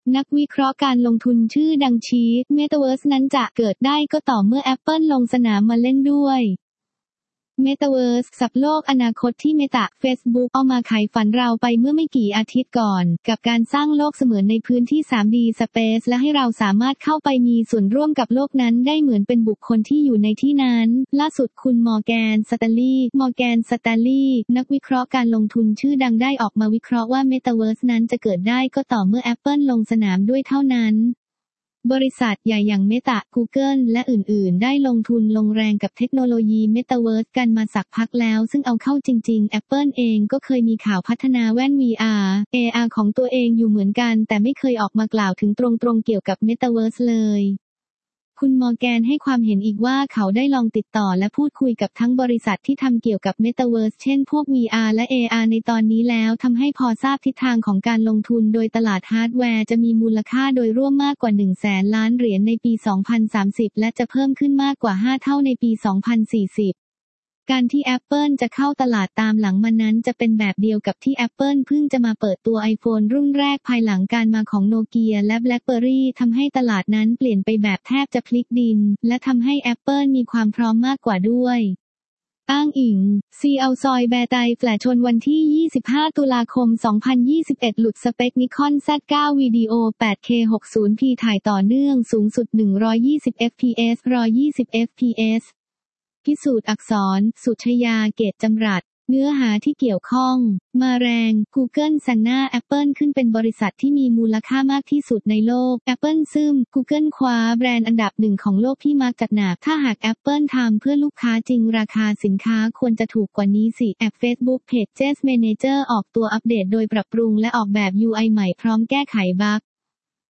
นักวิเคราะห์การลงทุนชื่อดังชี้ Metaverse นั้นจะเกิดได้ก็ต่อเมื่อ Apple ลงสนามมาเล่นด้วย Metaverse สับโลกอนาคตที่ Meta Facebook เอามาขายฝันเราไปเมื่อไม่กี่อาทิตย์ก่อนกับการสร้างโลกเสมือนในพื้นที่ 3D Space และให้เราสามารถเข้าไปมีส่วนร่วมกับโลกนั้นได้เหมือนเป็นบุคคลที่อยู่ในที่นั้นล่าสุดคุณมอร์แกน สแตนลีย์นักวิเคราะห์การลงทุนชื่อดังได้ออกมาวิเคราะห์ว่า Metaverse นั้นจะเกิดได้ก็ต่อเมื่อ Apple ลงสนามด้วยเท่านั้นบริษัทใหญ่อย่าง Meta, Google และอื่นๆได้ลงทุนลงแรงกับเทคโนโลยี Metaverse กันมาสักพักแล้วซึ่งเอาเข้าจริงๆ Apple เองก็เคยมีข่าวพัฒนาแว่น VR, AR ของตัวเองอยู่เหมือนกันแต่ไม่เคยออกมากล่าวถึงตรงๆเกี่ยวกับ Metaverse เลยคุณมอร์แกนให้ความเห็นอีกว่าเขาได้ลองติดต่อและพูดคุยกับทั้งบริษัทที่ทำเกี่ยวกับ Metaverse เช่นพวก VR และ AR ในตอนนี้แล้วทำให้พอทราบทิศทางของการลงทุนโดยตลาดฮาร์ดแวร์จะมีมูลค่าโดยร่วมมากกว่า 100,000 ล้านเหรียญในปี 2030 และจะเพิ่มขึ้นมากกว่า 5 เท่าในปี 2040การที่ Apple จะเข้าตลาดตามหลังมันนั้นจะเป็นแบบเดียวกับที่ Apple เพิ่งจะมาเปิดตัว iPhone รุ่นแรกภายหลังการมาของ Nokia และ BlackBerry ทำให้ตลาดนั้นเปลี่ยนไปแบบแทบจะพลิกดินและทำให้ Apple มีความพร้อมมากกว่าด้วยอ้างอิง CL ซอยแบร์ไตแฟลชชนวันที่ 25 ตุลาคม 2021 หลุดสเปค Nikon Z9 วิดีโอ 8K 60p ถ่ายต่อเนื่องสูงสุด 120 fps 120 fpsพิสูจน์อักษร สุชยา เกตจำรัดเนื้อหาที่เกี่ยวข้องมาแรง Google แซงหน้า Apple ขึ้นเป็นบริษัทที่มีมูลค่ามากที่สุดในโลก Apple ซึม Google คว้าแบรนด์อันดับหนึ่งของโลกที่มักจัดหนักถ้าหาก Apple ทำเพื่อลูกค้าจริงราคาสินค้าควรจะถูกกว่านี้สิแอป Facebook Pages Manager ออกตัวอัปเดตโดยปรับปรุงและออกแบบ UI ใหม่พร้อมแก้ไขบั๊ก